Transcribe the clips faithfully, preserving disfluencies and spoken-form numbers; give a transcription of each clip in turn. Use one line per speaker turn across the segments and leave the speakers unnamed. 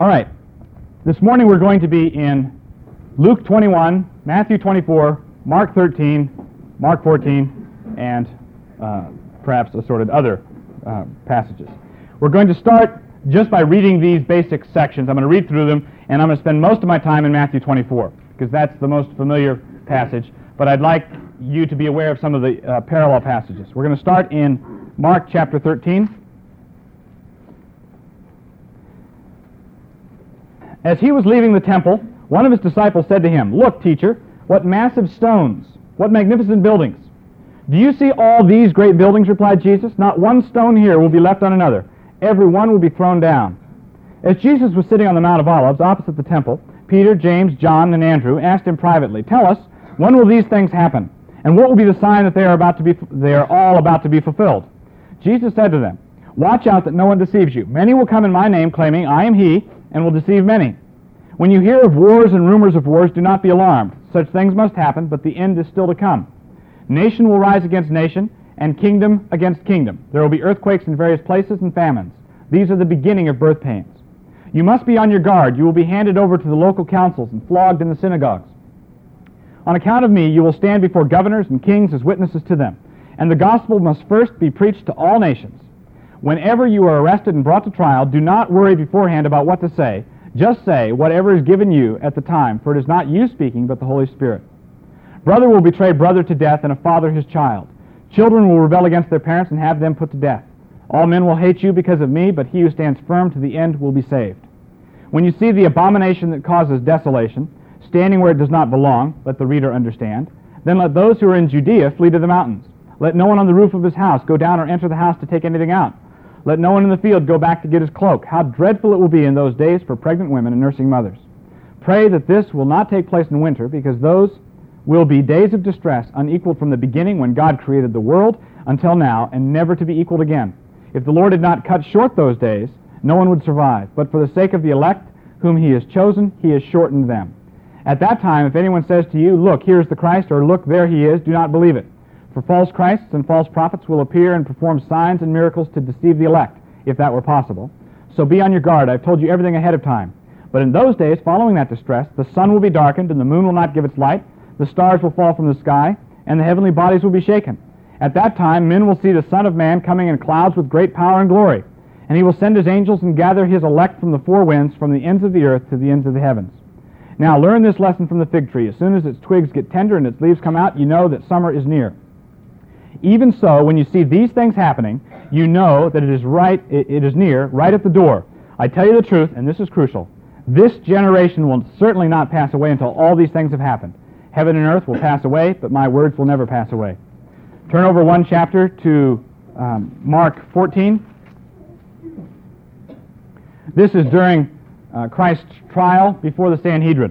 All right. This morning we're going to be in Luke twenty-one, Matthew twenty-four, Mark thirteen, Mark fourteen, and uh, perhaps assorted other uh, passages. We're going to start just by reading these basic sections. I'm going to read through them, and I'm going to spend most of my time in Matthew twenty-four, because that's the most familiar passage, but I'd like you to be aware of some of the uh, parallel passages. We're going to start in Mark chapter thirteen. As he was leaving the temple, one of his disciples said to him, "Look, teacher, what massive stones, what magnificent buildings. Do you see all these great buildings?" replied Jesus. "Not one stone here will be left on another. Every one will be thrown down." As Jesus was sitting on the Mount of Olives opposite the temple, Peter, James, John, and Andrew asked him privately, "Tell us, when will these things happen? And what will be the sign that they are about to be they are all about to be fulfilled?" Jesus said to them, "Watch out that no one deceives you. Many will come in my name, claiming, 'I am he,' and will deceive many. When you hear of wars and rumors of wars, do not be alarmed. Such things must happen, but the end is still to come. Nation will rise against nation, and kingdom against kingdom. There will be earthquakes in various places and famines. These are the beginning of birth pains. You must be on your guard. You will be handed over to the local councils and flogged in the synagogues. On account of me, you will stand before governors and kings as witnesses to them. And the gospel must first be preached to all nations. Whenever you are arrested and brought to trial, do not worry beforehand about what to say. Just say whatever is given you at the time, for it is not you speaking, but the Holy Spirit. Brother will betray brother to death, and a father his child. Children will rebel against their parents and have them put to death. All men will hate you because of me, but he who stands firm to the end will be saved. When you see the abomination that causes desolation, standing where it does not belong, let the reader understand, then let those who are in Judea flee to the mountains. Let no one on the roof of his house go down or enter the house to take anything out. Let no one in the field go back to get his cloak. How dreadful it will be in those days for pregnant women and nursing mothers. Pray that this will not take place in winter, because those will be days of distress unequaled from the beginning when God created the world until now, and never to be equaled again. If the Lord had not cut short those days, no one would survive. But for the sake of the elect, whom he has chosen, he has shortened them. At that time, if anyone says to you, 'Look, here is the Christ,' or 'Look, there he is,' do not believe it. For false Christs and false prophets will appear and perform signs and miracles to deceive the elect, if that were possible. So be on your guard. I've told you everything ahead of time. But in those days, following that distress, the sun will be darkened, and the moon will not give its light, the stars will fall from the sky, and the heavenly bodies will be shaken. At that time, men will see the Son of Man coming in clouds with great power and glory. And he will send his angels and gather his elect from the four winds, from the ends of the earth to the ends of the heavens. Now learn this lesson from the fig tree. As soon as its twigs get tender and its leaves come out, you know that summer is near. Even so, when you see these things happening, you know that it is right, it, it is near, right at the door. I tell you the truth, and this is crucial, this generation will certainly not pass away until all these things have happened. Heaven and earth will pass away, but my words will never pass away." Turn over one chapter to um, Mark fourteen. This is during uh, Christ's trial before the Sanhedrin.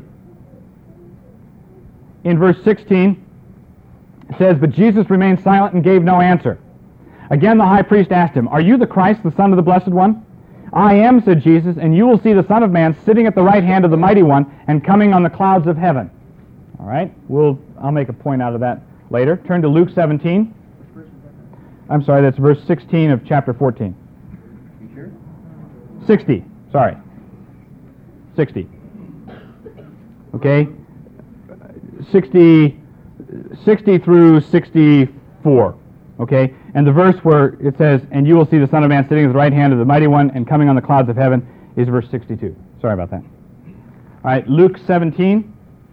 In verse sixteen, it says, "But Jesus remained silent and gave no answer. Again the high priest asked him, 'Are you the Christ, the Son of the Blessed One?' 'I am,' said Jesus, 'and you will see the Son of Man sitting at the right hand of the Mighty One and coming on the clouds of heaven.'" All right, we'll, I'll make a point out of that later. Turn to Luke seventeen. I'm sorry, that's verse sixteen of chapter fourteen. You sure? sixty, sorry. sixty. Okay? sixty... sixty through sixty-four, okay? And the verse where it says, "And you will see the Son of Man sitting at the right hand of the Mighty One and coming on the clouds of heaven," is verse sixty-two. Sorry about that. All right, Luke seventeen.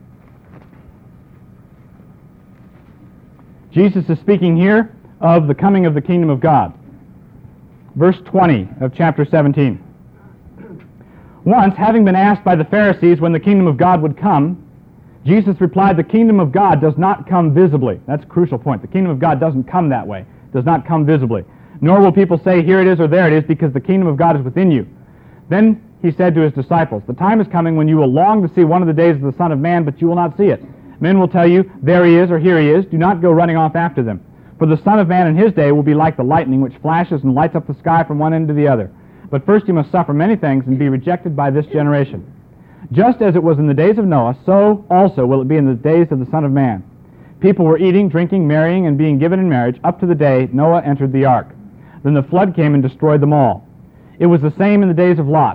Jesus is speaking here of the coming of the kingdom of God. Verse twenty of chapter seventeen. "Once, having been asked by the Pharisees when the kingdom of God would come, Jesus replied, 'The kingdom of God does not come visibly.'" That's a crucial point. The kingdom of God doesn't come that way. Does not come visibly. "Nor will people say, 'Here it is,' or 'There it is,' because the kingdom of God is within you." Then he said to his disciples, "The time is coming when you will long to see one of the days of the Son of Man, but you will not see it. Men will tell you, 'There he is,' or 'Here he is.' Do not go running off after them. For the Son of Man in his day will be like the lightning which flashes and lights up the sky from one end to the other. But first he must suffer many things and be rejected by this generation. Just as it was in the days of Noah, so also will it be in the days of the Son of Man. People were eating, drinking, marrying, and being given in marriage up to the day Noah entered the ark. Then the flood came and destroyed them all. It was the same in the days of Lot.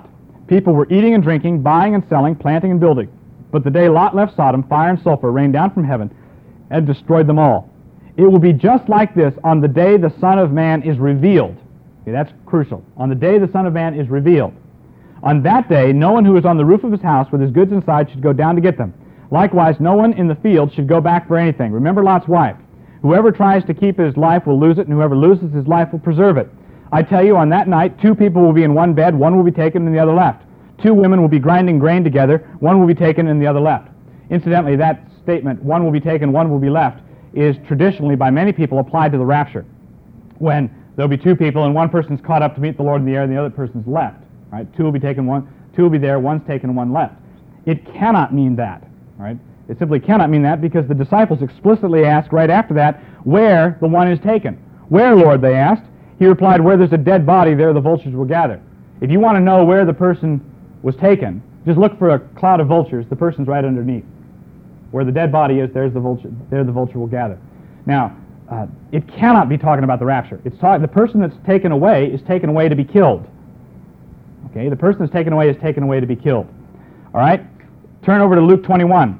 People were eating and drinking, buying and selling, planting and building. But the day Lot left Sodom, fire and sulfur rained down from heaven and destroyed them all. It will be just like this on the day the Son of Man is revealed. Okay, that's crucial. On the day the Son of Man is revealed. On that day, no one who is on the roof of his house with his goods inside should go down to get them. Likewise, no one in the field should go back for anything. Remember Lot's wife. Whoever tries to keep his life will lose it, and whoever loses his life will preserve it. I tell you, on that night, two people will be in one bed, one will be taken and the other left. Two women will be grinding grain together, one will be taken and the other left. Incidentally, that statement, one will be taken, one will be left, is traditionally by many people applied to the rapture, when there'll be two people and one person's caught up to meet the Lord in the air and the other person's left. Right? Two will be taken, one, two will be there, one's taken, one left. It cannot mean that. Right? It simply cannot mean that, because the disciples explicitly asked right after that where the one is taken. Where, Lord, they asked. He replied, where there's a dead body, there the vultures will gather. If you want to know where the person was taken, just look for a cloud of vultures. The person's right underneath. Where the dead body is, there's the vulture, there the vulture will gather. Now, uh, it cannot be talking about the rapture. It's talk, the person that's taken away is taken away to be killed. Okay, the person that's taken away is taken away to be killed. All right? Turn over to Luke twenty-one.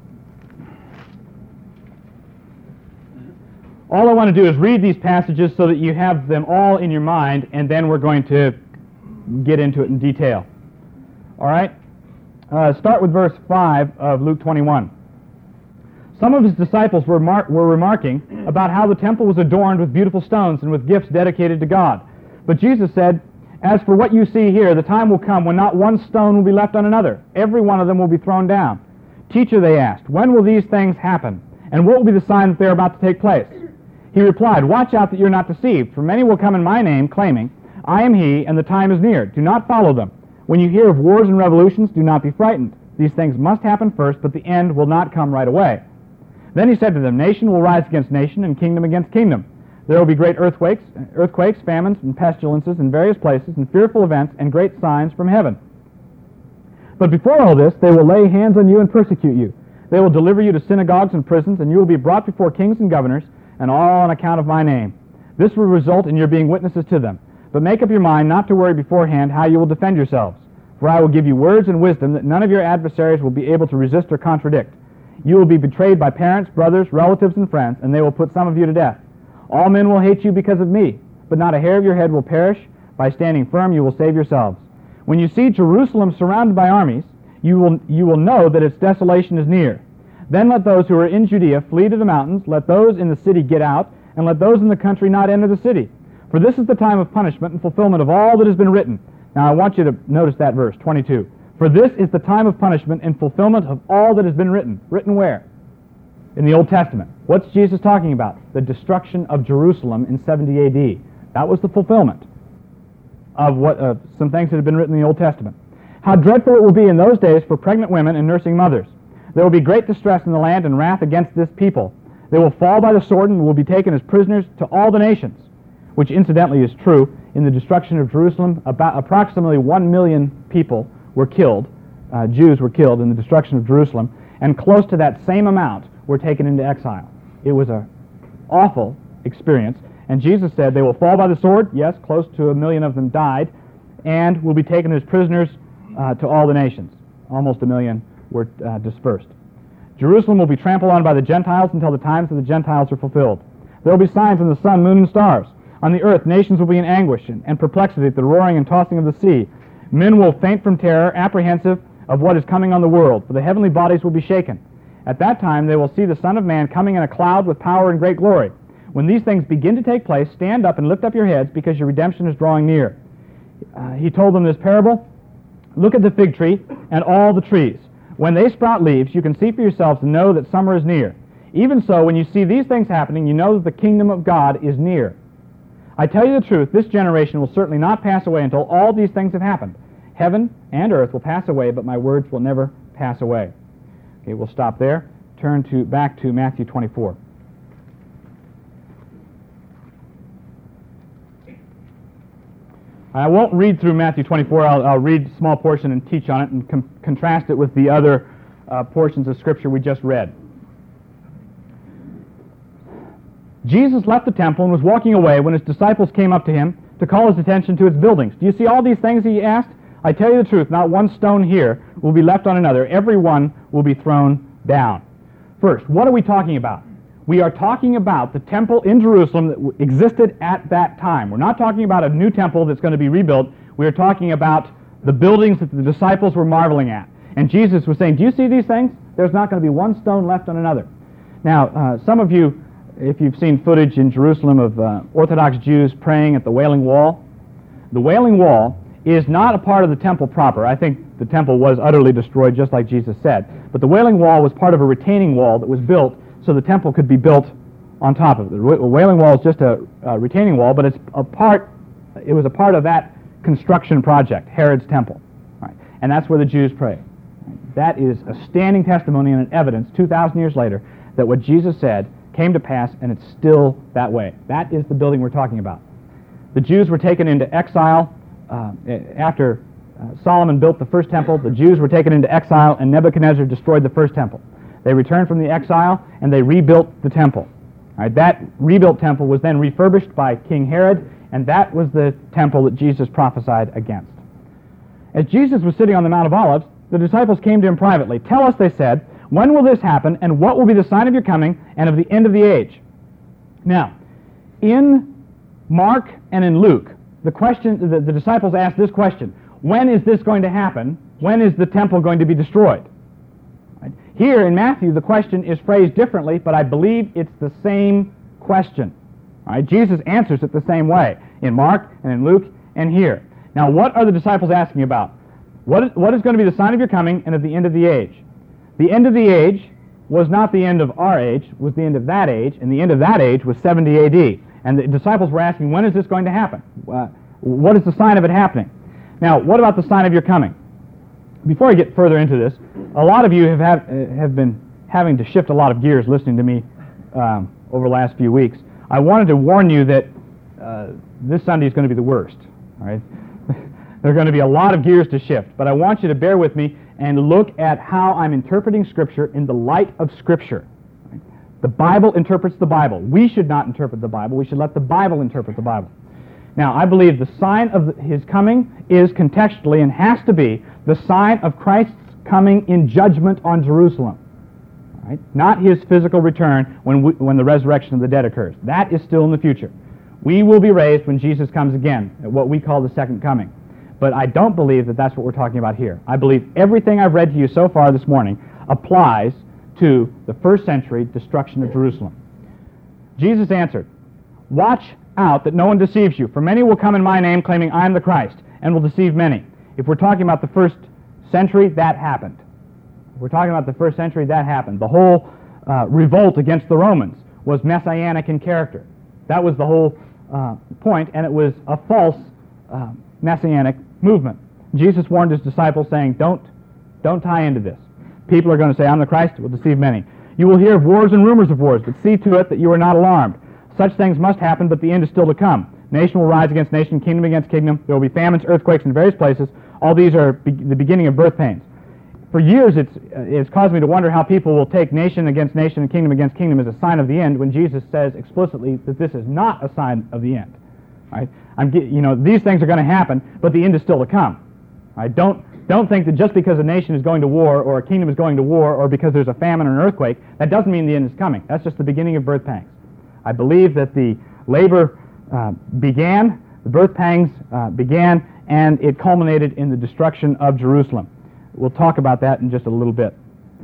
All I want to do is read these passages so that you have them all in your mind, and then we're going to get into it in detail. All right? Uh, start with verse five of Luke twenty-one. Some of his disciples were, mar- were remarking about how the temple was adorned with beautiful stones and with gifts dedicated to God. But Jesus said, as for what you see here, the time will come when not one stone will be left on another. Every one of them will be thrown down. Teacher, they asked, when will these things happen? And what will be the sign that they are about to take place? He replied, watch out that you're not deceived, for many will come in my name, claiming, I am he, and the time is near. Do not follow them. When you hear of wars and revolutions, do not be frightened. These things must happen first, but the end will not come right away. Then he said to them, nation will rise against nation, and kingdom against kingdom. There will be great earthquakes, earthquakes, famines, and pestilences in various places, and fearful events, and great signs from heaven. But before all this, they will lay hands on you and persecute you. They will deliver you to synagogues and prisons, and you will be brought before kings and governors, and all on account of my name. This will result in your being witnesses to them. But make up your mind not to worry beforehand how you will defend yourselves. For I will give you words and wisdom that none of your adversaries will be able to resist or contradict. You will be betrayed by parents, brothers, relatives, and friends, and they will put some of you to death. All men will hate you because of me, but not a hair of your head will perish. By standing firm, you will save yourselves. When you see Jerusalem surrounded by armies, you will, you will know that its desolation is near. Then let those who are in Judea flee to the mountains, let those in the city get out, and let those in the country not enter the city. For this is the time of punishment and fulfillment of all that has been written. Now I want you to notice that verse, twenty-two. For this is the time of punishment and fulfillment of all that has been written. Written where? In the Old Testament. What's Jesus talking about? The destruction of Jerusalem in seventy A D. That was the fulfillment of what uh, some things that had been written in the Old Testament. How dreadful it will be in those days for pregnant women and nursing mothers. There will be great distress in the land and wrath against this people. They will fall by the sword and will be taken as prisoners to all the nations, which incidentally is true. In the destruction of Jerusalem, about approximately one million people were killed, uh, Jews were killed in the destruction of Jerusalem, and close to that same amount were taken into exile. It was an awful experience, and Jesus said they will fall by the sword. Yes, close to a million of them died, and will be taken as prisoners uh, to all the nations. Almost a million were uh, dispersed. Jerusalem will be trampled on by the Gentiles until the times of the Gentiles are fulfilled. There will be signs in the sun, moon, and stars. On the earth, nations will be in anguish and, and perplexity at the roaring and tossing of the sea. Men will faint from terror, apprehensive of what is coming on the world, for the heavenly bodies will be shaken. At that time they will see the Son of Man coming in a cloud with power and great glory. When these things begin to take place, stand up and lift up your heads, because your redemption is drawing near. Uh, he told them this parable. Look at the fig tree and all the trees. When they sprout leaves, you can see for yourselves and know that summer is near. Even so, when you see these things happening, you know that the kingdom of God is near. I tell you the truth, this generation will certainly not pass away until all these things have happened. Heaven and earth will pass away, but my words will never pass away. Okay, we'll stop there. Turn to back to Matthew twenty-four. I won't read through Matthew twenty-four. I'll, I'll read a small portion and teach on it and com- contrast it with the other uh, portions of Scripture we just read. Jesus left the temple and was walking away when his disciples came up to him to call his attention to its buildings. Do you see all these things, he asked? I tell you the truth, not one stone here will be left on another. Every one will be thrown down. First, what are we talking about? We are talking about the temple in Jerusalem that w- existed at that time. We're not talking about a new temple that's going to be rebuilt. We are talking about the buildings that the disciples were marveling at. And Jesus was saying, do you see these things? There's not going to be one stone left on another. Now, uh, some of you, if you've seen footage in Jerusalem of uh, Orthodox Jews praying at the Wailing Wall, the Wailing Wall is not a part of the temple proper. I think the temple was utterly destroyed, just like Jesus said. But the Wailing Wall was part of a retaining wall that was built so the temple could be built on top of it. The Wailing Wall is just a, a retaining wall, but it's a part, it was a part of that construction project, Herod's temple. Right. And that's where the Jews pray. That is a standing testimony and an evidence two thousand years later that what Jesus said came to pass, and it's still that way. That is the building we're talking about. The Jews were taken into exile uh, after uh, Solomon built the first temple. The Jews were taken into exile, and Nebuchadnezzar destroyed the first temple. They returned from the exile, and they rebuilt the temple. All right, that rebuilt temple was then refurbished by King Herod, and that was the temple that Jesus prophesied against. As Jesus was sitting on the Mount of Olives, the disciples came to him privately. Tell us, they said, when will this happen, and what will be the sign of your coming and of the end of the age? Now, in Mark and in Luke, the question, the, the disciples asked this question: when is this going to happen? When is the temple going to be destroyed? Right? Here in Matthew, the question is phrased differently, but I believe it's the same question. All right? Jesus answers it the same way in Mark and in Luke and here. Now, what are the disciples asking about? What is, what is going to be the sign of your coming and of the end of the age? The end of the age was not the end of our age, was the end of that age, and the end of that age was seventy A D. And the disciples were asking, when is this going to happen? Uh, what is the sign of it happening? Now, what about the sign of your coming? Before I get further into this, a lot of you have have, uh, have been having to shift a lot of gears listening to me um, over the last few weeks. I wanted to warn you that uh, this Sunday is going to be the worst. All right? There are going to be a lot of gears to shift, but I want you to bear with me and look at how I'm interpreting Scripture in the light of Scripture. The Bible interprets the Bible. We should not interpret the Bible. We should let the Bible interpret the Bible. Now, I believe the sign of his coming is contextually and has to be the sign of Christ's coming in judgment on Jerusalem. Right? Not his physical return when, we, when the resurrection of the dead occurs. That is still in the future. We will be raised when Jesus comes again, at what we call the second coming. But I don't believe that that's what we're talking about here. I believe everything I've read to you so far this morning applies to the first century destruction of Jerusalem. Jesus answered, watch out that no one deceives you, for many will come in my name claiming I am the Christ, and will deceive many. If we're talking about the first century, that happened. If we're talking about the first century, that happened. The whole uh, revolt against the Romans was messianic in character. That was the whole uh, point, and it was a false uh, messianic movement. Jesus warned his disciples, saying, don't, don't tie into this. People are going to say, I'm the Christ, it will deceive many. You will hear of wars and rumors of wars, but see to it that you are not alarmed. Such things must happen, but the end is still to come. Nation will rise against nation, kingdom against kingdom. There will be famines, earthquakes in various places. All these are be- the beginning of birth pains. For years, it's, uh, it's caused me to wonder how people will take nation against nation and kingdom against kingdom as a sign of the end, when Jesus says explicitly that this is not a sign of the end. Right? I'm, you know, these things are going to happen, but the end is still to come. Right? Don't, don't think that just because a nation is going to war or a kingdom is going to war or because there's a famine or an earthquake, that doesn't mean the end is coming. That's just the beginning of birth pangs. I believe that the labor uh, began, the birth pangs uh, began, and it culminated in the destruction of Jerusalem. We'll talk about that in just a little bit.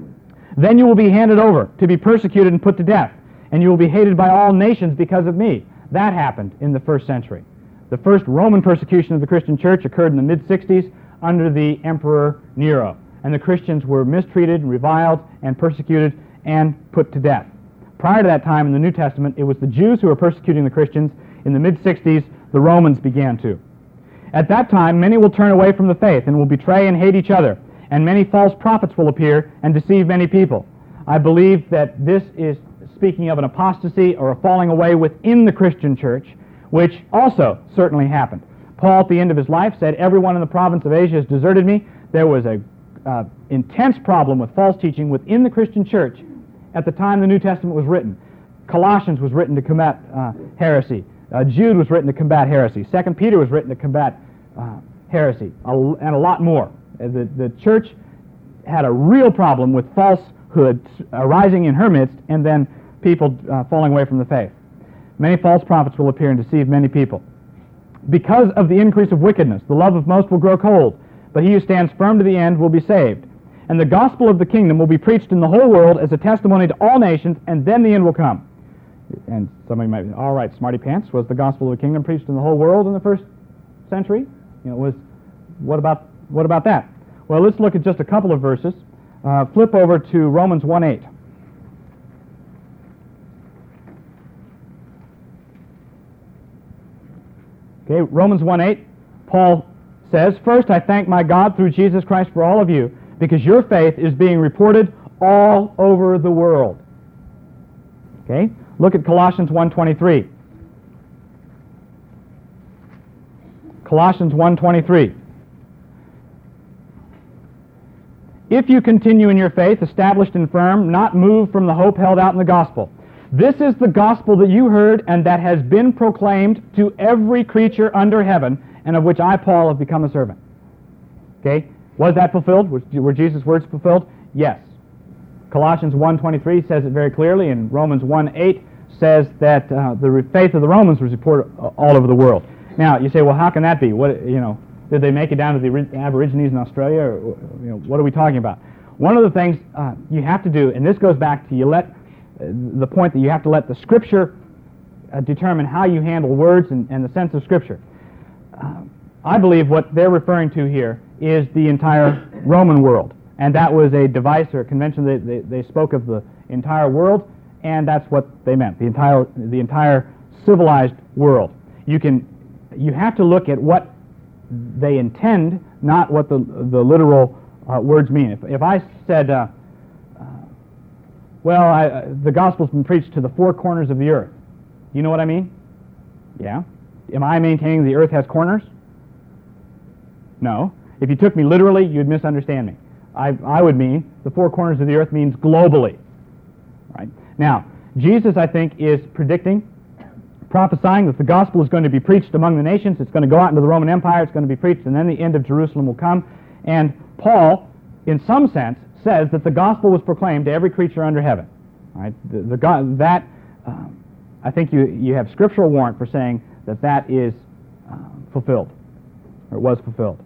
Then you will be handed over to be persecuted and put to death, and you will be hated by all nations because of me. That happened in the first century. The first Roman persecution of the Christian church occurred in the mid sixties under the Emperor Nero, and the Christians were mistreated, reviled, and persecuted, and put to death. Prior to that time in the New Testament, it was the Jews who were persecuting the Christians. In the mid sixties, the Romans began to. At that time, many will turn away from the faith and will betray and hate each other, and many false prophets will appear and deceive many people. I believe that this is speaking of an apostasy or a falling away within the Christian church, which also certainly happened. Paul, at the end of his life, said, everyone in the province of Asia has deserted me. There was an uh, intense problem with false teaching within the Christian church at the time the New Testament was written. Colossians was written to combat uh, heresy. Uh, Jude was written to combat heresy. Second Peter was written to combat uh, heresy, and a lot more. The, the church had a real problem with falsehood arising in her midst, and then people uh, falling away from the faith. Many false prophets will appear and deceive many people. Because of the increase of wickedness, the love of most will grow cold, but he who stands firm to the end will be saved. And the gospel of the kingdom will be preached in the whole world as a testimony to all nations, and then the end will come. And somebody might be, all right, smarty pants, was the gospel of the kingdom preached in the whole world in the first century? You know, was what about what about that? Well, let's look at just a couple of verses. Uh, flip over to Romans one eight. Okay, Romans one eight, Paul says, "First I thank my God through Jesus Christ for all of you, because your faith is being reported all over the world." Okay, look at Colossians one twenty-three. Colossians one twenty-three. "If you continue in your faith, established and firm, not moved from the hope held out in the gospel. This is the gospel that you heard and that has been proclaimed to every creature under heaven, and of which I, Paul, have become a servant." Okay, was that fulfilled? Were Jesus' words fulfilled? Yes. Colossians one twenty-three says it very clearly, and Romans one eight says that uh, the faith of the Romans was reported all over the world. Now, you say, well, how can that be? What, you know, did they make it down to the Aborigines in Australia? Or, you know, what are we talking about? One of the things uh, you have to do, and this goes back to you let uh, the point that you have to let the Scripture uh, determine how you handle words and, and the sense of Scripture. Uh, I believe what they're referring to here is the entire Roman world, and that was a device or a convention. They, they, they spoke of the entire world, and that's what they meant, the entire, the entire civilized world. You can, you have to look at what they intend, not what the, the literal uh, words mean. If, if I said, uh, uh, well, I, uh, the gospel's been preached to the four corners of the earth, you know what I mean? Yeah. Am I maintaining the earth has corners? No. If you took me literally, you'd misunderstand me. I, I would mean the four corners of the earth means globally. Right? Now, Jesus, I think, is predicting, prophesying that the gospel is going to be preached among the nations. It's going to go out into the Roman Empire. It's going to be preached, and then the end of Jerusalem will come. And Paul, in some sense, says that the gospel was proclaimed to every creature under heaven. Right? The, the God, that um, I think you you have scriptural warrant for saying that that is uh, fulfilled, or it was fulfilled.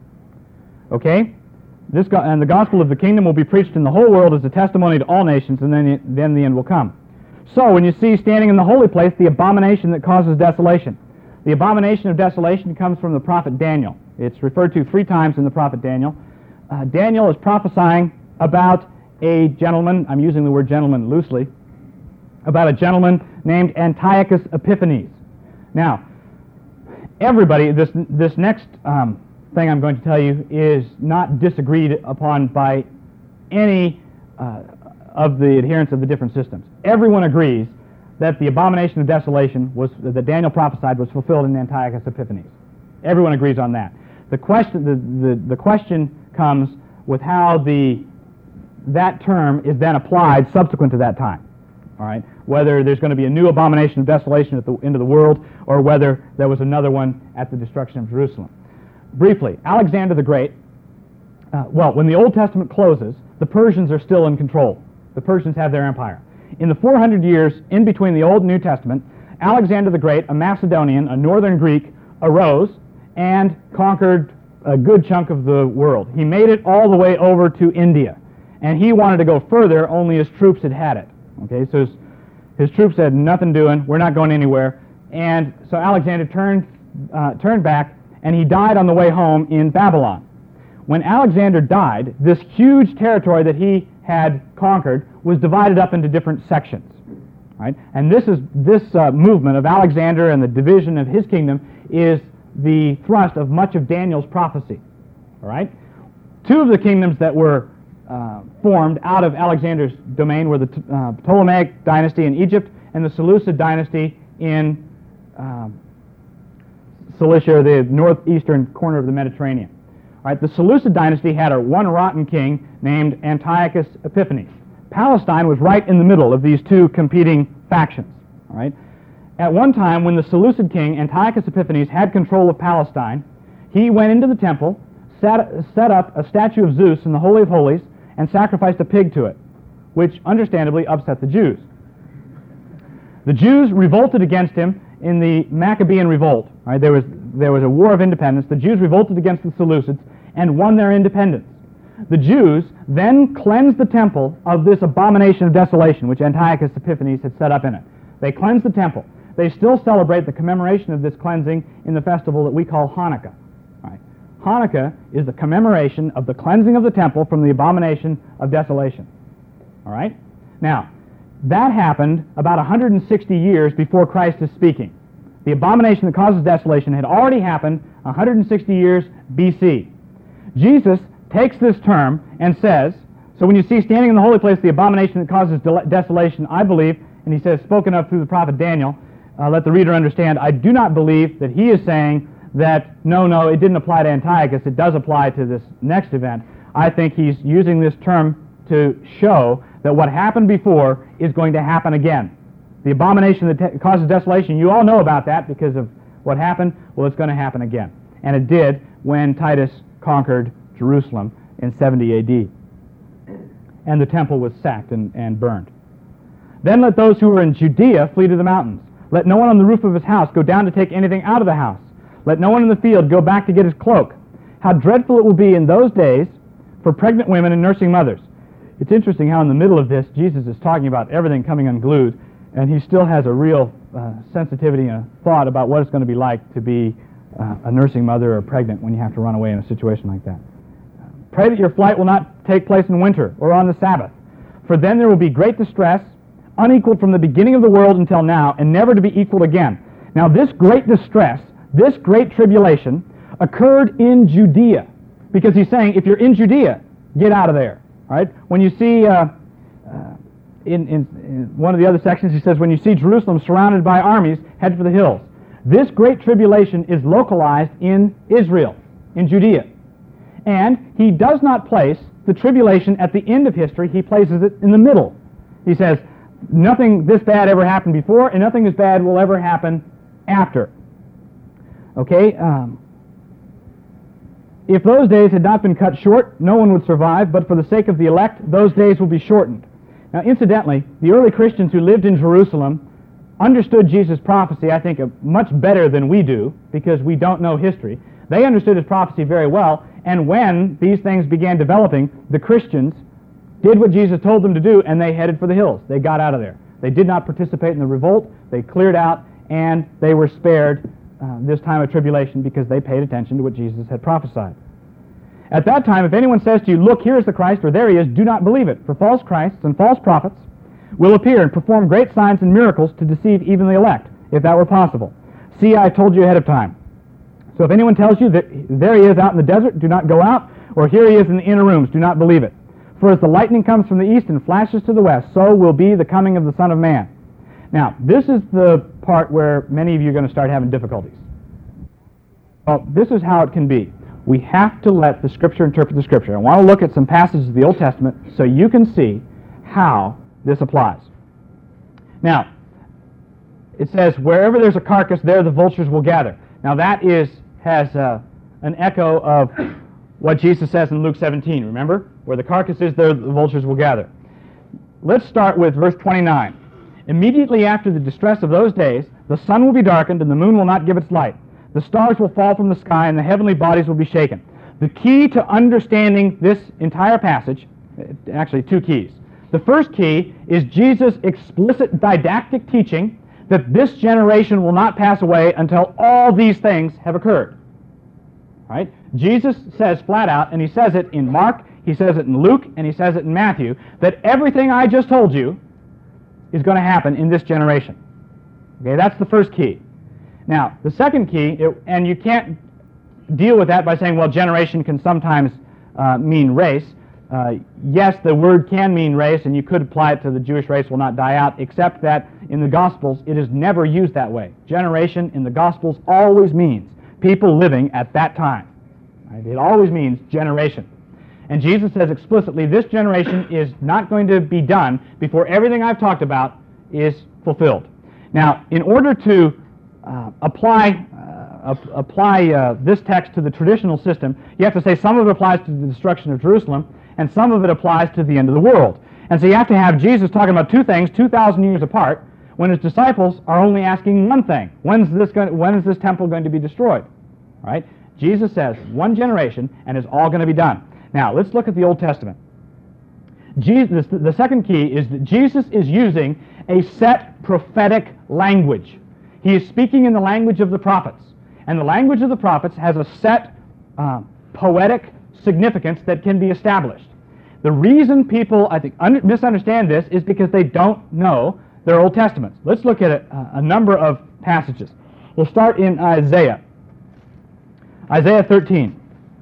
Okay, this go- and the gospel of the kingdom will be preached in the whole world as a testimony to all nations, and then then the end will come. So when you see standing in the holy place the abomination that causes desolation, the abomination of desolation comes from the prophet Daniel. It's referred to three times in the prophet Daniel. Uh, Daniel is prophesying about a gentleman, I'm using the word gentleman loosely, about a gentleman named Antiochus Epiphanes. Now, everybody, this this next um, thing I'm going to tell you is not disagreed upon by any uh, of the adherents of the different systems. Everyone agrees that the abomination of desolation was that Daniel prophesied was fulfilled in Antiochus Epiphanes. Everyone agrees on that. The question the, the, the question comes with how the that term is then applied subsequent to that time. All right, whether there's going to be a new abomination of desolation at the end of the world, or whether there was another one at the destruction of Jerusalem. Briefly, Alexander the Great, uh, well, when the Old Testament closes, the Persians are still in control. The Persians have their empire. In the four hundred years in between the Old and New Testament, Alexander the Great, a Macedonian, a northern Greek, arose and conquered a good chunk of the world. He made it all the way over to India, and he wanted to go further, only his troops had had it. Okay, so his, his troops had nothing doing, we're not going anywhere, and so Alexander turned, uh, turned back, and he died on the way home in Babylon. When Alexander died, this huge territory that he had conquered was divided up into different sections. Right? And this is this uh, movement of Alexander and the division of his kingdom is the thrust of much of Daniel's prophecy. All right? Two of the kingdoms that were uh, formed out of Alexander's domain were the uh, Ptolemaic dynasty in Egypt and the Seleucid dynasty in uh, Cilicia, the northeastern corner of the Mediterranean. All right, the Seleucid dynasty had a one rotten king named Antiochus Epiphanes. Palestine was right in the middle of these two competing factions. All right? At one time, when the Seleucid king Antiochus Epiphanes had control of Palestine, He went into the temple, set, set up a statue of Zeus in the Holy of Holies, and sacrificed a pig to it, which understandably upset the Jews. The Jews revolted against him in the Maccabean revolt. Right? There was, there was a war of independence. The Jews revolted against the Seleucids and won their independence. The Jews then cleansed the temple of this abomination of desolation, which Antiochus Epiphanes had set up in it. They cleansed the temple. They still celebrate the commemoration of this cleansing in the festival that we call Hanukkah. Right? Hanukkah is the commemoration of the cleansing of the temple from the abomination of desolation. All right? Now, that happened about one hundred sixty years before Christ is speaking. The abomination that causes desolation had already happened one hundred sixty years B C. Jesus takes this term and says, so when you see standing in the holy place the abomination that causes de- desolation, I believe, and he says, spoken of through the prophet Daniel, uh, let the reader understand, I do not believe that he is saying that, no, no, it didn't apply to Antiochus, it does apply to this next event. I think he's using this term to show that what happened before is going to happen again. The abomination that te- causes desolation, you all know about that because of what happened. Well, it's going to happen again. And it did when Titus conquered Jerusalem in seventy A D. And the temple was sacked and, and burned. Then let those who are in Judea flee to the mountains. Let no one on the roof of his house go down to take anything out of the house. Let no one in the field go back to get his cloak. How dreadful it will be in those days for pregnant women and nursing mothers. It's interesting how in the middle of this, Jesus is talking about everything coming unglued, and he still has a real uh, sensitivity and a thought about what it's going to be like to be uh, a nursing mother or pregnant when you have to run away in a situation like that. Pray that your flight will not take place in winter or on the Sabbath, for then there will be great distress, unequaled from the beginning of the world until now, and never to be equaled again. Now this great distress, this great tribulation, occurred in Judea, because he's saying, if you're in Judea, get out of there. All right? When you see, uh, uh, in, in, in one of the other sections, he says, when you see Jerusalem surrounded by armies, head for the hills. This great tribulation is localized in Israel, in Judea. And he does not place the tribulation at the end of history, he places it in the middle. He says, nothing this bad ever happened before, and nothing as bad will ever happen after. Okay? Um, if those days had not been cut short, no one would survive, but for the sake of the elect, those days will be shortened. Now, incidentally, the early Christians who lived in Jerusalem understood Jesus' prophecy, I think, much better than we do, because we don't know history. They understood his prophecy very well, and when these things began developing, the Christians did what Jesus told them to do, and they headed for the hills. They got out of there. They did not participate in the revolt. They cleared out, and they were spared uh, this time of tribulation because they paid attention to what Jesus had prophesied. At that time, if anyone says to you, look, here is the Christ, or there he is, do not believe it, for false Christs and false prophets will appear and perform great signs and miracles to deceive even the elect, if that were possible. See, I told you ahead of time. So if anyone tells you that there he is out in the desert, do not go out, or here he is in the inner rooms, do not believe it. For as the lightning comes from the east and flashes to the west, so will be the coming of the Son of Man. Now, this is the part where many of you are going to start having difficulties. Well, this is how it can be. We have to let the Scripture interpret the Scripture. I want to look at some passages of the Old Testament so you can see how this applies. Now, it says, wherever there's a carcass, there the vultures will gather. Now that is has uh, an echo of what Jesus says in Luke seventeen, remember? Where the carcass is, there the vultures will gather. Let's start with verse twenty-nine. Immediately after the distress of those days, the sun will be darkened and the moon will not give its light. The stars will fall from the sky and the heavenly bodies will be shaken. The key to understanding this entire passage, actually two keys. The first key is Jesus' explicit didactic teaching that this generation will not pass away until all these things have occurred. Right? Jesus says flat out, and he says it in Mark, he says it in Luke, and he says it in Matthew, that everything I just told you is going to happen in this generation. Okay, that's the first key. Now, the second key, it, and you can't deal with that by saying, well, generation can sometimes uh, mean race. Uh, yes, the word can mean race, and you could apply it to the Jewish race will not die out, except that in the Gospels it is never used that way. Generation in the Gospels always means people living at that time. Right? It always means generation. And Jesus says explicitly, this generation is not going to be done before everything I've talked about is fulfilled. Now, in order to uh, apply uh, ap- apply uh, this text to the traditional system, you have to say some of it applies to the destruction of Jerusalem, and some of it applies to the end of the world. And so you have to have Jesus talking about two things two thousand years apart, when his disciples are only asking one thing. When's this going, when is this temple going to be destroyed? Right? Jesus says one generation, and it's all going to be done. Now, let's look at the Old Testament. Jesus, the second key is that Jesus is using a set prophetic language. He is speaking in the language of the prophets. And the language of the prophets has a set uh, poetic significance that can be established. The reason people, I think, un- misunderstand this is because they don't know their Old Testaments. Let's look at a, a number of passages. We'll start in Isaiah. Isaiah thirteen.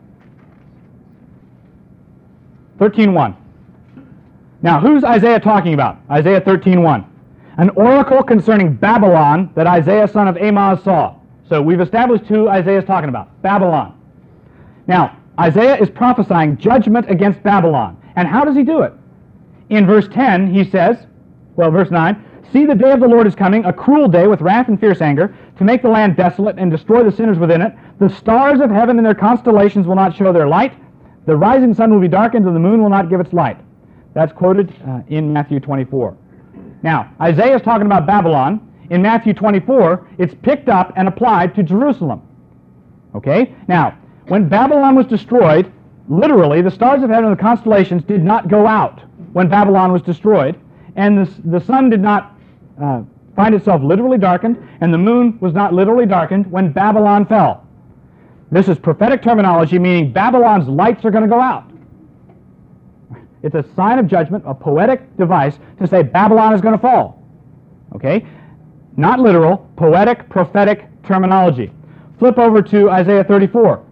thirteen one. Now, who's Isaiah talking about? Isaiah thirteen one. An oracle concerning Babylon that Isaiah son of Amoz saw. So we've established who Isaiah is talking about. Babylon. Now, Isaiah is prophesying judgment against Babylon. And how does he do it? In verse ten, he says, well, verse nine, "See, the day of the Lord is coming, a cruel day with wrath and fierce anger, to make the land desolate and destroy the sinners within it. The stars of heaven and their constellations will not show their light. The rising sun will be darkened, and the moon will not give its light." That's quoted uh, in Matthew twenty-four. Now, Isaiah is talking about Babylon. In Matthew twenty-four, it's picked up and applied to Jerusalem. Okay? Now, when Babylon was destroyed, literally, the stars of heaven and the constellations did not go out when Babylon was destroyed, and the, the sun did not uh, find itself literally darkened, and the moon was not literally darkened when Babylon fell. This is prophetic terminology, meaning Babylon's lights are going to go out. It's a sign of judgment, a poetic device to say Babylon is going to fall. Okay? Not literal, poetic, prophetic terminology. Flip over to Isaiah thirty-four.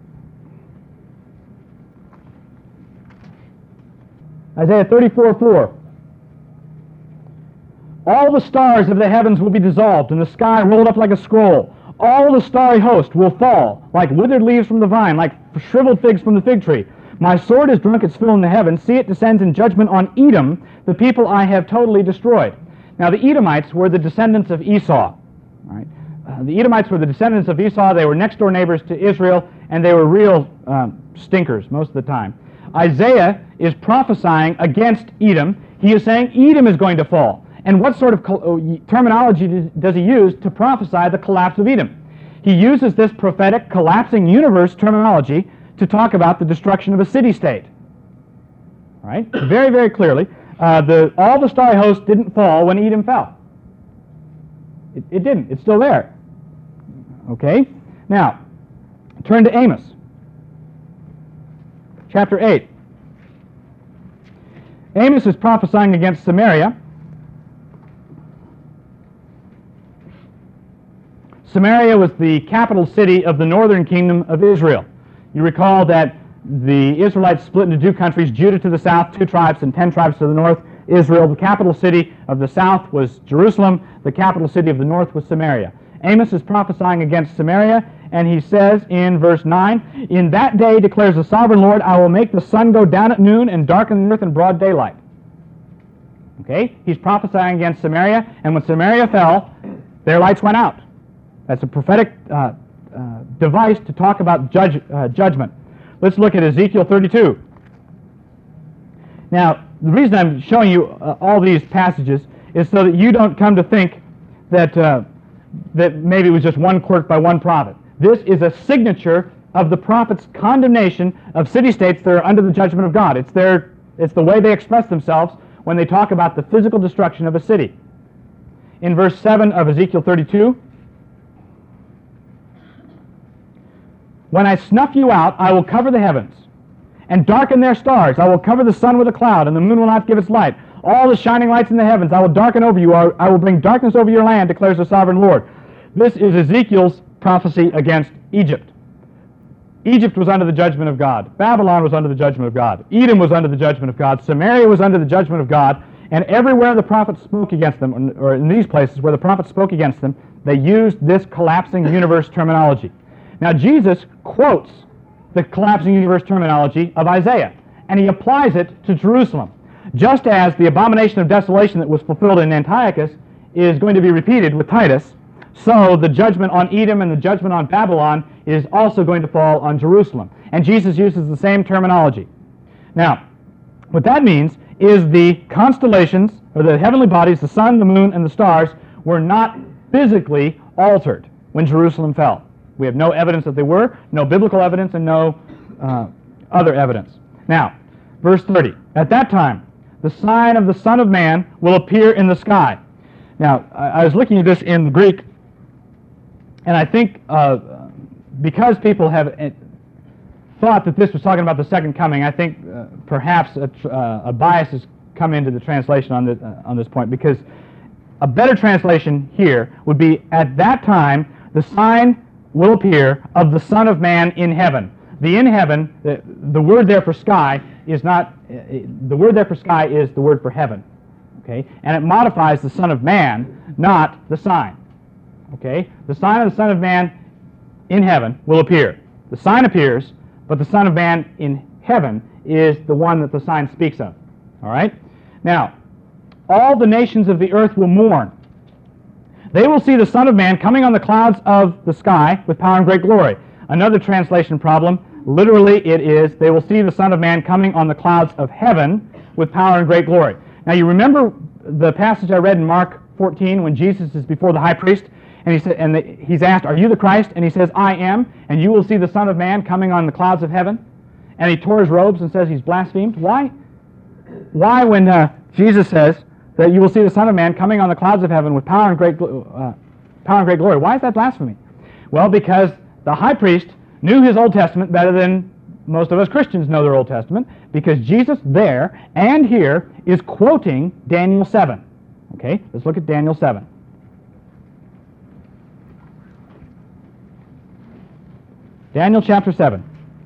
Isaiah thirty-four four. "All the stars of the heavens will be dissolved, and the sky rolled up like a scroll. All the starry host will fall, like withered leaves from the vine, like shriveled figs from the fig tree. My sword has drunk its fill in the heavens. See, it descends in judgment on Edom, the people I have totally destroyed." Now, the Edomites were the descendants of Esau. Right? Uh, the Edomites were the descendants of Esau. They were next-door neighbors to Israel, and they were real um, stinkers most of the time. Isaiah is prophesying against Edom. He is saying Edom is going to fall. And what sort of co- terminology does he use to prophesy the collapse of Edom? He uses this prophetic collapsing universe terminology to talk about the destruction of a city-state. All right? Very, very clearly, uh, the, all the starry host didn't fall when Edom fell. It, it didn't. It's still there. Okay? Now, turn to Amos. Chapter eight. Amos is prophesying against Samaria. Samaria was the capital city of the northern kingdom of Israel. You recall that the Israelites split into two countries, Judah to the south, two tribes, and ten tribes to the north, Israel. The capital city of the south was Jerusalem. The capital city of the north was Samaria. Amos is prophesying against Samaria, and he says in verse nine, "In that day, declares the sovereign Lord, I will make the sun go down at noon and darken the earth in broad daylight." Okay? He's prophesying against Samaria, and when Samaria fell, their lights went out. That's a prophetic uh, uh, device to talk about judge, uh, judgment. Let's look at Ezekiel thirty-two. Now, the reason I'm showing you uh, all these passages is so that you don't come to think that, uh, that maybe it was just one quirk by one prophet. This is a signature of the prophet's condemnation of city-states that are under the judgment of God. It's, their, it's the way they express themselves when they talk about the physical destruction of a city. In verse seven of Ezekiel thirty-two, "When I snuff you out, I will cover the heavens and darken their stars. I will cover the sun with a cloud, and the moon will not give its light. All the shining lights in the heavens I will darken over you. I will bring darkness over your land, declares the sovereign Lord." This is Ezekiel's prophecy against Egypt. Egypt was under the judgment of God. Babylon was under the judgment of God. Edom was under the judgment of God. Samaria was under the judgment of God. And everywhere the prophet spoke against them, or in these places where the prophet spoke against them, they used this collapsing universe terminology. Now, Jesus quotes the collapsing universe terminology of Isaiah, and he applies it to Jerusalem. Just as the abomination of desolation that was fulfilled in Antiochus is going to be repeated with Titus, so the judgment on Edom and the judgment on Babylon is also going to fall on Jerusalem. And Jesus uses the same terminology. Now, what that means is the constellations, or the heavenly bodies, the sun, the moon, and the stars, were not physically altered when Jerusalem fell. We have no evidence that they were, no biblical evidence, and no uh, other evidence. Now, verse thirty. At that time, the sign of the Son of Man will appear in the sky. Now, I, I was looking at this in the Greek, and I think uh, because people have uh, thought that this was talking about the second coming, I think uh, perhaps a, uh, a bias has come into the translation on this, uh, on this point, because a better translation here would be, at that time, the sign will appear of the Son of Man in heaven. The in heaven, the, the word there for sky is not, uh, the word there for sky is the word for heaven. Okay? And it modifies the Son of Man, not the sign. Okay? The sign of the Son of Man in heaven will appear. The sign appears, but the Son of Man in heaven is the one that the sign speaks of. All right? Now, all the nations of the earth will mourn. They will see the Son of Man coming on the clouds of the sky with power and great glory. Another translation problem, literally it is, they will see the Son of Man coming on the clouds of heaven with power and great glory. Now you remember the passage I read in Mark fourteen when Jesus is before the high priest, and he said, and the, he's asked, "Are you the Christ?" And he says, "I am, and you will see the Son of Man coming on the clouds of heaven." And he tore his robes and says he's blasphemed. Why? Why when uh, Jesus says that you will see the Son of Man coming on the clouds of heaven with power and great, uh, power and great glory? Why is that blasphemy? Well, because the high priest knew his Old Testament better than most of us Christians know their Old Testament, because Jesus there and here is quoting Daniel seven. Okay, let's look at Daniel seven. Daniel chapter seven.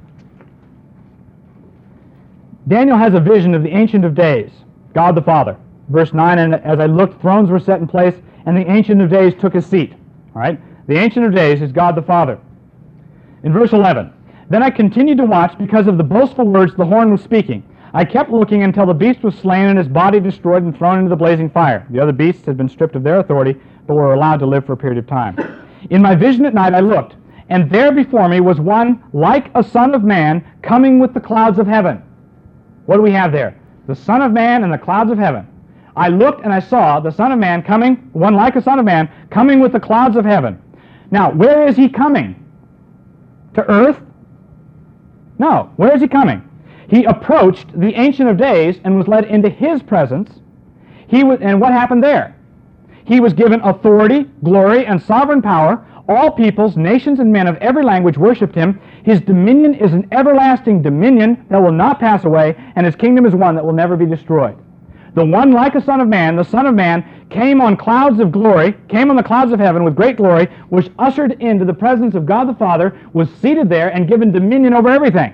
Daniel has a vision of the Ancient of Days, God the Father. Verse nine, and as I looked, thrones were set in place, and the Ancient of Days took his seat. All right? The Ancient of Days is God the Father. In verse eleven, then I continued to watch because of the boastful words the horn was speaking. I kept looking until the beast was slain and his body destroyed and thrown into the blazing fire. The other beasts had been stripped of their authority, but were allowed to live for a period of time. In my vision at night I looked, and there before me was one like a son of man coming with the clouds of heaven. What do we have there? The Son of Man and the clouds of heaven. I looked and I saw the Son of Man coming, one like a son of man, coming with the clouds of heaven. Now, where is he coming? To earth? No. Where is he coming? He approached the Ancient of Days and was led into his presence. He was, and what happened there? He was given authority, glory, and sovereign power. All peoples, nations, and men of every language worshipped him. His dominion is an everlasting dominion that will not pass away, and his kingdom is one that will never be destroyed. The one like a son of man, the Son of Man, came on clouds of glory, came on the clouds of heaven with great glory, was ushered into the presence of God the Father, was seated there, and given dominion over everything.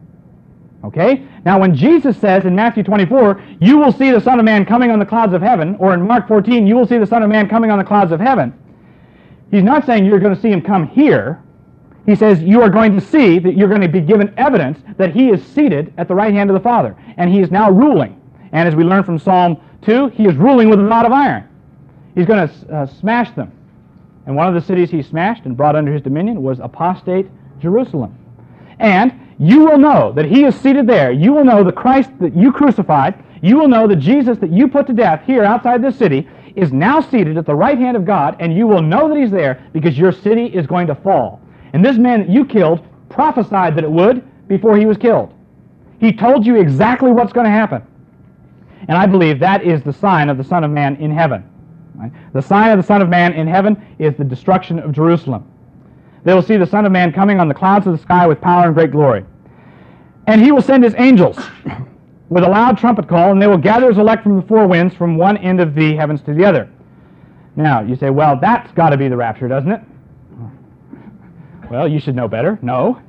Okay? Now when Jesus says in Matthew twenty-four, you will see the Son of Man coming on the clouds of heaven, or in Mark fourteen, you will see the Son of Man coming on the clouds of heaven, he's not saying you're going to see him come here. He says you are going to see that you're going to be given evidence that he is seated at the right hand of the Father, and he is now ruling. And as we learn from Psalm two, he is ruling with a rod of iron. He's going to uh, smash them. And one of the cities he smashed and brought under his dominion was apostate Jerusalem. And you will know that he is seated there. You will know the Christ that you crucified. You will know the Jesus that you put to death here outside this city is now seated at the right hand of God, and you will know that he's there because your city is going to fall. And this man that you killed prophesied that it would before he was killed. He told you exactly what's going to happen. And I believe that is the sign of the Son of Man in heaven. Right? The sign of the Son of Man in heaven is the destruction of Jerusalem. They will see the Son of Man coming on the clouds of the sky with power and great glory. And he will send his angels with a loud trumpet call, and they will gather his elect from the four winds, from one end of the heavens to the other. Now, you say, well, that's got to be the rapture, doesn't it? Well, you should know better. No.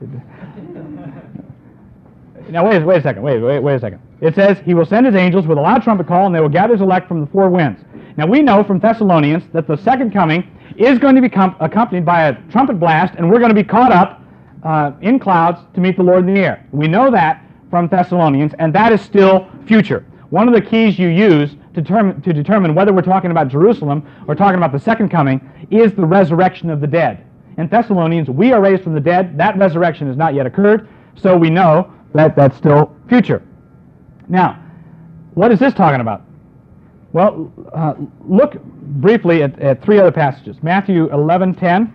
Now, wait, wait a second. Wait, wait, wait a second. It says, he will send his angels with a loud trumpet call, and they will gather his elect from the four winds. Now, we know from Thessalonians that the second coming is going to be accompanied by a trumpet blast, and we're going to be caught up uh, in clouds to meet the Lord in the air. We know that from Thessalonians, and that is still future. One of the keys you use to to, term, to determine whether we're talking about Jerusalem or talking about the second coming is the resurrection of the dead. In Thessalonians, we are raised from the dead. That resurrection has not yet occurred, so we know that that's still future. Now, what is this talking about? Well, uh, look briefly at, at three other passages. Matthew eleven ten.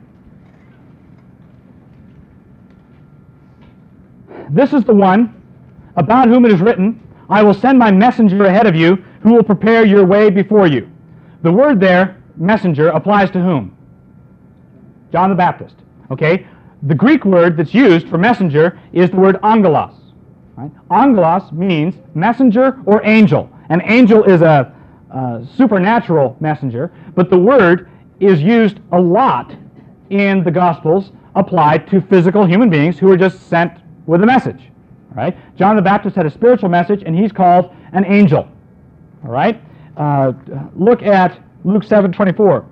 This is the one about whom it is written, I will send my messenger ahead of you, who will prepare your way before you. The word there, messenger, applies to whom? John the Baptist. Okay? The Greek word that's used for messenger is the word angelos. Right? Angelos means messenger or angel. An angel is a, a supernatural messenger, but the word is used a lot in the Gospels applied to physical human beings who are just sent with a message. All right? John the Baptist had a spiritual message, and he's called an angel. All right? Uh, look at Luke seven twenty-four.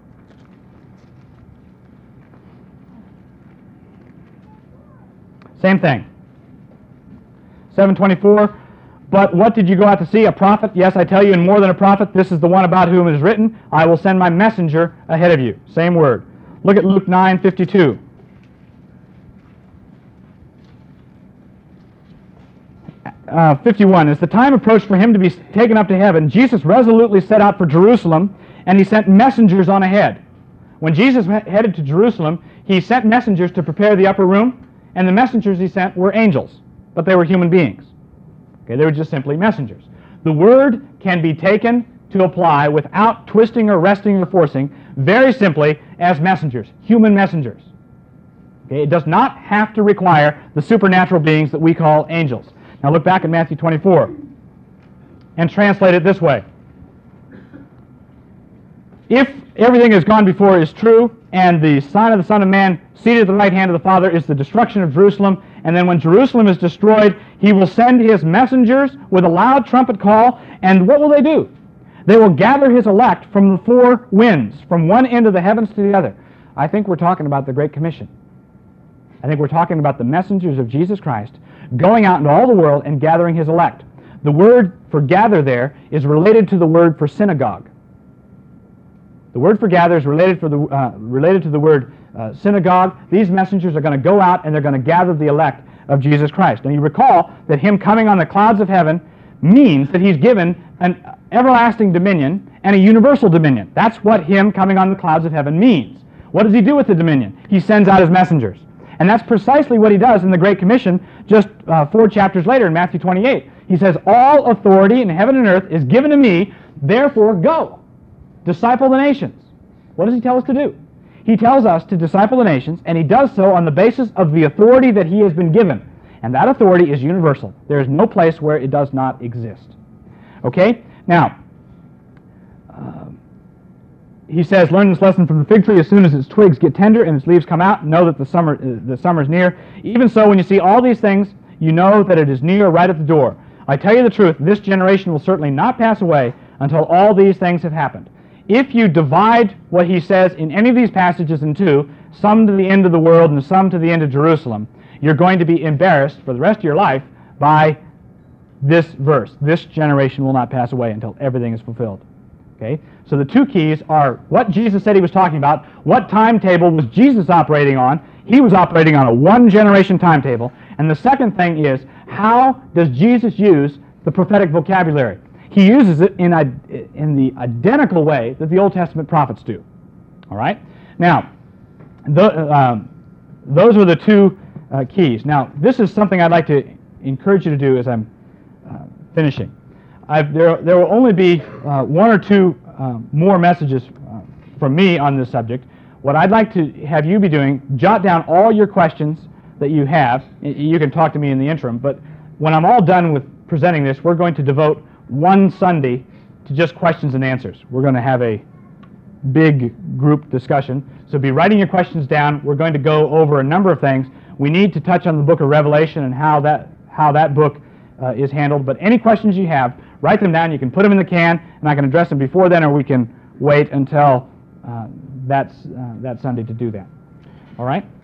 Same thing. seven twenty-four. But what did you go out to see? A prophet? Yes, I tell you, and more than a prophet, this is the one about whom it is written, I will send my messenger ahead of you. Same word. Look at Luke nine fifty-two. Uh, fifty-one, as the time approached for him to be taken up to heaven, Jesus resolutely set out for Jerusalem, and he sent messengers on ahead. When Jesus headed to Jerusalem, he sent messengers to prepare the upper room, and the messengers he sent were angels, but they were human beings. Okay, they were just simply messengers. The word can be taken to apply without twisting or wresting or forcing, very simply as messengers, human messengers. Okay, it does not have to require the supernatural beings that we call angels. Now look back at Matthew twenty-four and translate it this way. If everything has gone before is true, and the sign of the Son of Man seated at the right hand of the Father is the destruction of Jerusalem, and then when Jerusalem is destroyed, he will send his messengers with a loud trumpet call, and what will they do? They will gather his elect from the four winds, from one end of the heavens to the other. I think we're talking about the Great Commission. I think we're talking about the messengers of Jesus Christ going out into all the world and gathering his elect. The word for gather there is related to the word for synagogue. The word for gather is related, for the, uh, related to the word uh, synagogue. These messengers are going to go out and they're going to gather the elect of Jesus Christ. And you recall that him coming on the clouds of heaven means that he's given an everlasting dominion and a universal dominion. That's what him coming on the clouds of heaven means. What does he do with the dominion? He sends out his messengers. And that's precisely what he does in the Great Commission just uh, four chapters later in Matthew twenty-eight. He says, all authority in heaven and earth is given to me, therefore go. Disciple the nations. What does he tell us to do? He tells us to disciple the nations, and he does so on the basis of the authority that he has been given. And that authority is universal. There is no place where it does not exist. Okay? Now, uh, he says, learn this lesson from the fig tree. As soon as its twigs get tender and its leaves come out, know that the summer uh, the summer is near. Even so, when you see all these things, you know that it is near, right at the door. I tell you the truth, this generation will certainly not pass away until all these things have happened. If you divide what he says in any of these passages in two, some to the end of the world and some to the end of Jerusalem, you're going to be embarrassed for the rest of your life by this verse. This generation will not pass away until everything is fulfilled. Okay? So the two keys are what Jesus said he was talking about, what timetable was Jesus operating on. He was operating on a one-generation timetable. And the second thing is, how does Jesus use the prophetic vocabulary? He uses it in, in the identical way that the Old Testament prophets do. All right? Now, the, um, those are the two uh, keys. Now, this is something I'd like to encourage you to do as I'm uh, finishing. I've, there, there will only be uh, one or two uh, more messages uh, from me on this subject. What I'd like to have you be doing, jot down all your questions that you have. You can talk to me in the interim, but when I'm all done with presenting this, we're going to devote one Sunday to just questions and answers. We're going to have a big group discussion. So be writing your questions down. We're going to go over a number of things. We need to touch on the book of Revelation and how that, how that book uh, is handled. But any questions you have, write them down. You can put them in the can, and I can address them before then, or we can wait until uh, that's, uh, that Sunday to do that. All right?